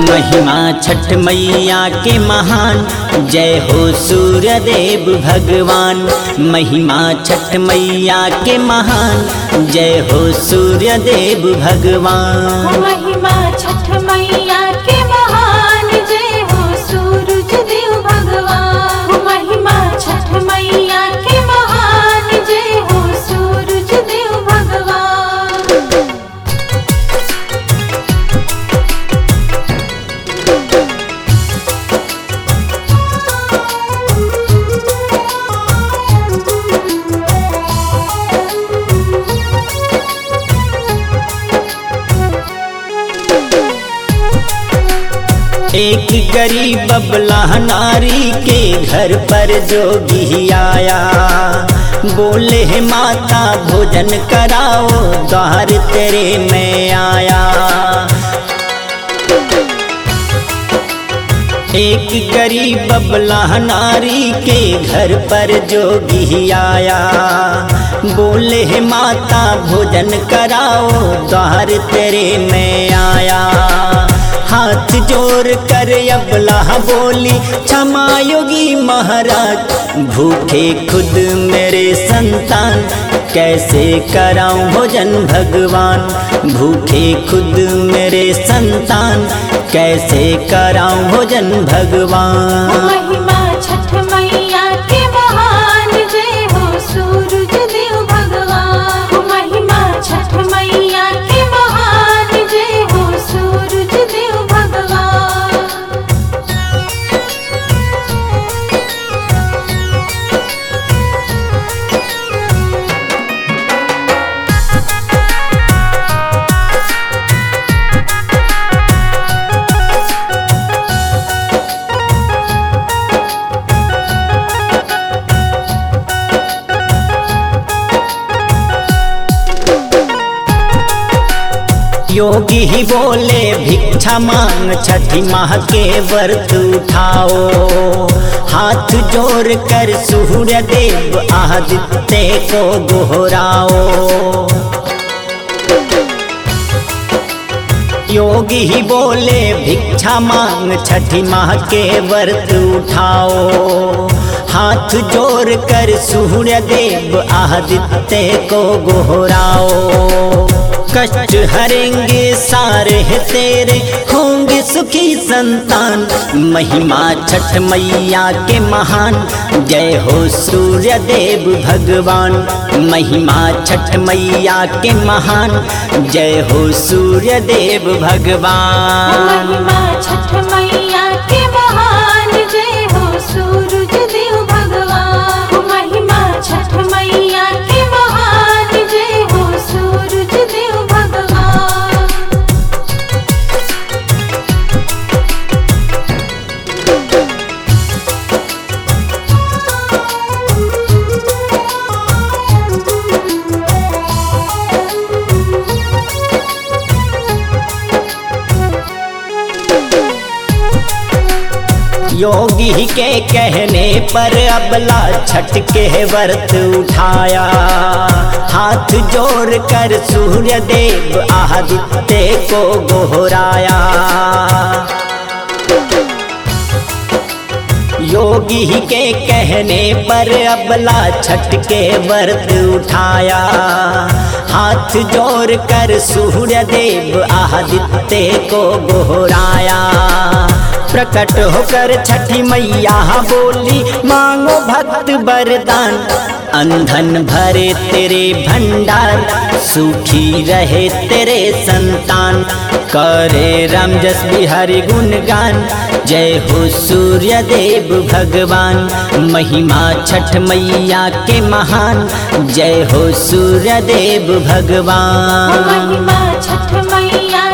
महिमा छठ मैया के महान, जय हो सूर्य देव भगवान। महिमा छठ मैया के महान, जय हो सूर्य देव भगवान। महिमा छठ मैया के महान, जय हो सूरज देव भगवान। महिमा छठ मैया के महान, जय हो सूरज देव भगवान। एक गरीब अबला नारी के घर पर जोगी आया, बोले हे माता भोजन कराओ, द्वार तेरे मैं आया। एक गरीब अबला नारी के घर पर जोगी आया, बोले हे माता भोजन कराओ, द्वार तेरे मैं आया। हाथ जोड़ कर अबला बोली, क्षमा योगी महाराज, भूखे खुद मेरे संतान, कैसे कराऊं भोजन भगवान। भूखे खुद मेरे संतान, कैसे कराऊं भोजन भगवान। महिमा छठ मैया के महान, जय हो सूरज देव भगवान। महिमा छठ मैया के महान, जय हो सूरज देव भगवान। योगी ही बोले भिक्षा मांग, छठी माह के व्रत उठाओ। हाथ जोड़ कर सूर्य देव आदित्य को गोहराओ। योगी ही बोले भिक्षा मांग, छठी माह के व्रत उठाओ। हाथ जोड़ कर सूर्य देव आदित्य को गोहराओ। कष्ट हरेंगे सारे तेरे, होंगे सुखी संतान। महिमा छठ मैया के महान, जय हो सूर्य देव भगवान। महिमा छठ मैया के महान, जय हो सूर्य देव भगवान। महिमा छठ मैया के महान, जय हो सूरज देव भगवान। महिमा छठ मैया के महान, जय हो सूरज देव भगवान। योगी के कहने पर अबला छठ के व्रत उठाया। हाथ जोड़ कर सूर्य देव आदित्य को गोहराया। योगी के कहने पर अबला छठ के व्रत उठाया। हाथ जोड़ कर सूर्य देव आदित्य को गोहराया। प्रकट होकर छठी मैया बोली, मांगो भक्त वरदान। अंधन भरे तेरे भंडार, सुखी रहे तेरे संतान। करे राम जस बिहारी गुणगान, जय हो सूर्य देव भगवान। महिमा छठ मैया के महान, जय हो सूर्य देव भगवान। महिमा छठ मैया